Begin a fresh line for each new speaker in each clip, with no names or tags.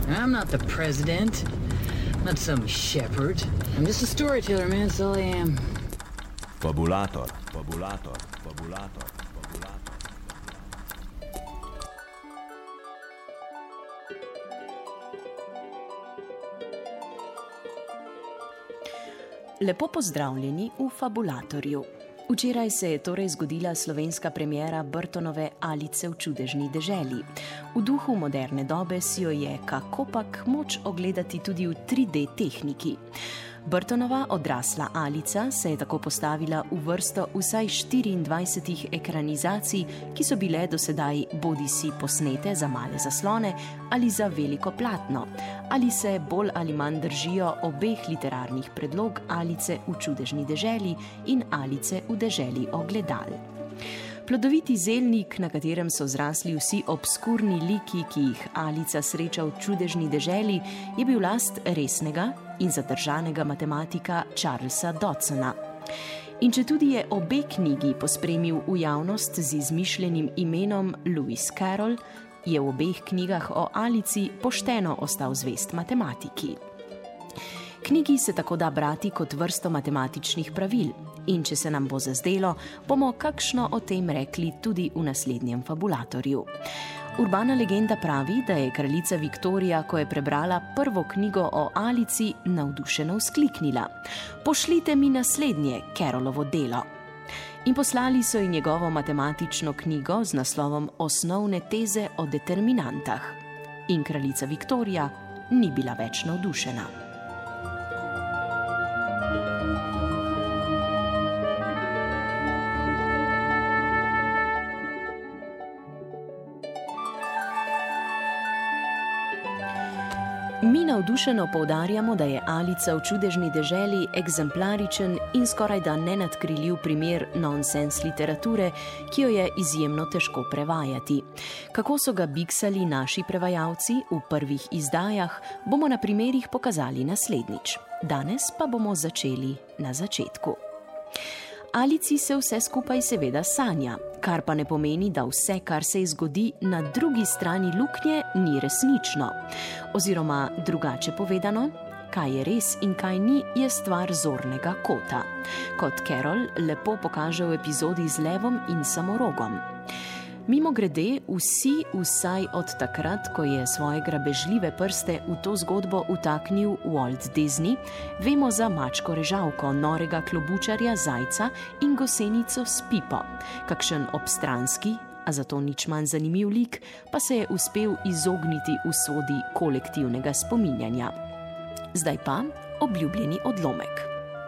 I'm not the president. I'm not some shepherd. I'm just a storyteller, man. That's all I am.
Fabulator.
Lepo pozdravljeni v Fabulatorju. Včeraj se je torej zgodila slovenska premiera Burtonove Alice v čudežni deželi. V duhu moderne dobe si jo je kakopak moč ogledati tudi v 3D tehniki. Burtonova odrasla Alica se je tako postavila v vrsto vsaj 24 ekranizacij, ki so bile dosedaj bodisi posnete za male zaslone ali za veliko platno, ali se bolj ali manj držijo obeh literarnih predlog Alice v čudežni deželi in Alice v deželi ogledal. Plodoviti zelnik, na katerem so zrasli vsi obskurni liki, ki jih Alica sreča v čudežni deželi, je bil last resnega in zadržanega matematika Charlesa Dodsona. In četudi je obe knjigi pospremil v javnost z izmišljenim imenom Lewis Carroll, je v obeh knjigah o Alici pošteno ostal zvest matematiki. Knjigi se tako da brati kot vrsto matematičnih pravil, in če se nam bo zazdelo, bomo kakšno o tem rekli tudi v naslednjem Fabulatorju. Urbana legenda pravi, da je kraljica Viktorija, ko je prebrala prvo knjigo o Alici, navdušeno vzkliknila: "Pošljite mi naslednje Carrollovo delo." In poslali so ji njegovo matematično knjigo z naslovom Osnovne teze o determinantah. In kraljica Viktorija ni bila več navdušena. Mi navdušeno poudarjamo, da je Alica v čudežni deželi eksemplaričen in skorajda nenadkriljiv primer nonsens literature, ki jo je izjemno težko prevajati. Kako so ga biksali naši prevajalci v prvih izdajah, bomo na primerih pokazali naslednjič. Danes pa bomo začeli na začetku. Alici se vse skupaj seveda sanja, kar pa ne pomeni, da vse, kar se zgodi na drugi strani luknje, ni resnično. Oziroma, drugače povedano, kaj je res in kaj ni, je stvar zornega kota. Kot Carroll lepo pokaže v epizodi z levom in samorogom. Mimogrede, vsi vsaj od takrat, ko je svoje grabežljive prste v to zgodbo vtaknil Walt Disney, vemo za mačko Režavko, norega klobučarja Zajca in gosenico s Pipo. Kakšen obstranski, a zato nič manj zanimiv lik, pa se je uspel izogniti usodi kolektivnega spominjanja. Zdaj pa obljubljeni odlomek.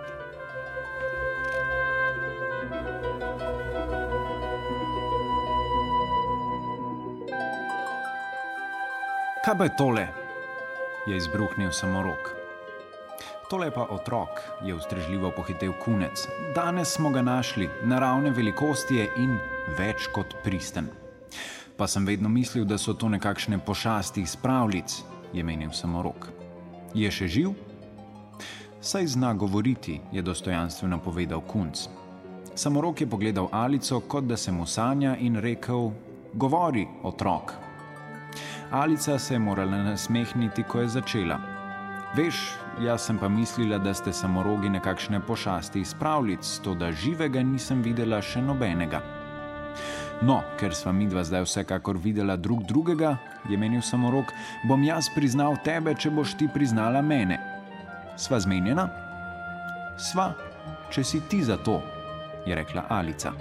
Kaj pa je tole? Je izbruhnil samorog. Tole je pa otrok, je ustrežljivo pohitel kunec. Danes smo ga našli, naravne velikosti je in več kot pristen. Pa sem vedno mislil, da so to nekakšne pošasti iz pravljic, je menil samorog. Je še živ? Saj zna govoriti, je dostojanstveno povedal kunc. Samorog je pogledal Alico, kot da se mu sanja, in rekel: "Govori, otrok." Alica se je morala nasmehniti, ko je začela. "Veš, jaz sem pa mislila, da ste samorogi nekakšne pošasti iz pravljic, toda živega nisem videla še nobenega." "No, ker sva midva zdaj vsekakor videla drug drugega," je menil samorog, "bom jaz priznal tebe, če boš ti priznala mene. Sva zmenjena?" "Sva, če si ti za to," je rekla Alica.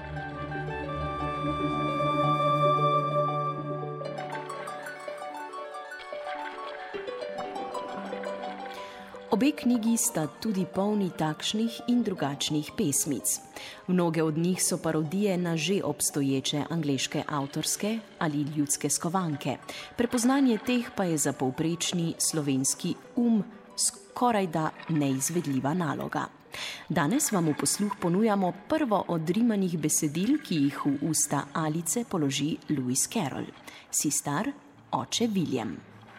Obe knjigi sta tudi polni takšnih in drugačnih pesmic. Mnoge od njih so parodije na že obstoječe angleške avtorske ali ljudske skovanke. Prepoznanje teh pa je za povprečni slovenski skorajda neizvedljiva naloga. Danes vam v posluh ponujamo prvo od rimanih besedil, ki jih v usta Alice položi Lewis Carroll. Si star, oče William.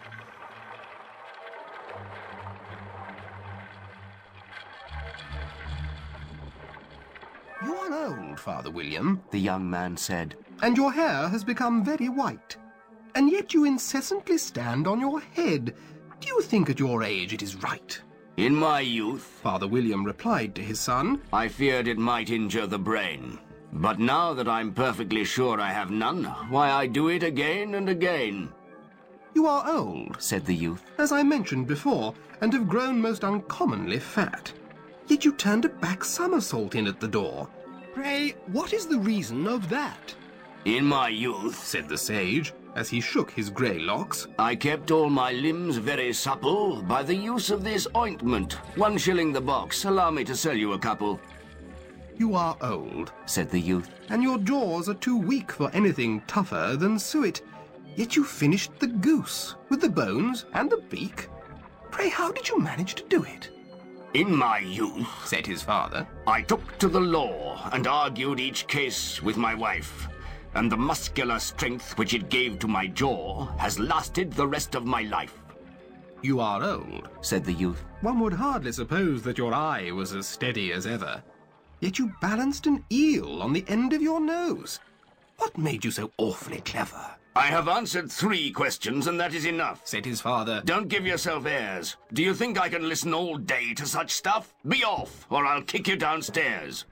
"You are old, Father William," the young man said, "and your hair has become very white. and yet you incessantly stand on your head. Do you think at your age it is right?
In my youth,
Father William replied to his son,
I feared it might injure the brain. But now that I'm perfectly sure I have none, why, I do it again and again.
You are old,
Said the youth.
as I mentioned before, and have grown most uncommonly fat. Yet you turned a back somersault in at the door. Pray, what is the reason of that?
In my youth,
Said the sage, as he shook his grey locks.
I kept all my limbs very supple by the use of this ointment. 1 shilling the box. Allow me to sell you a couple.
You are old,
Said the youth.
and your jaws are too weak for anything tougher than suet. Yet you finished the goose, with the bones and the beak. Pray, how did you manage to do it?
In my youth,
Said his father.
I took to the law and argued each case with my wife. And the muscular strength which it gave to my jaw has lasted the rest of my life.
You are old,
Said the youth.
One would hardly suppose that your eye was as steady as ever. Yet you balanced an eel on the end of your nose. What made you so awfully clever?
I have answered 3 questions, and that is enough.
Said his father.
Don't give yourself airs. Do you think I can listen all day to such stuff? Be off, or I'll kick you downstairs.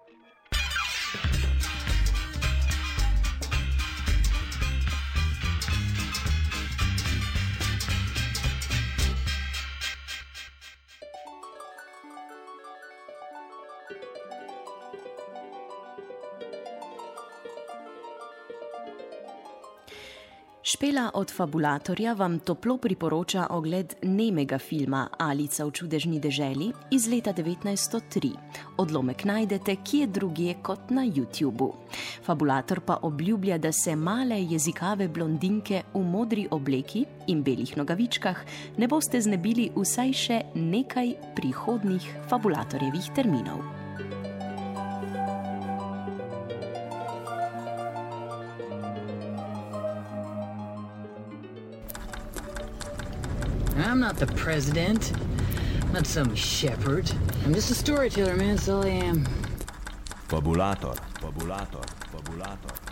Špela od Fabulatorja vam toplo priporoča ogled nemega filma Alica v čudežni deželi iz leta 1903. Odlomek najdete kje drugje kot na YouTubu. Fabulator pa obljublja, da se male jezikave blondinke v modri obleki in belih nogavičkah ne boste znebili vsaj še nekaj prihodnjih Fabulatorjevih terminov.
I'm not the president. I'm not some shepherd. I'm just a storyteller, man, that's all I am.
Fabulator, fabulator, fabulator.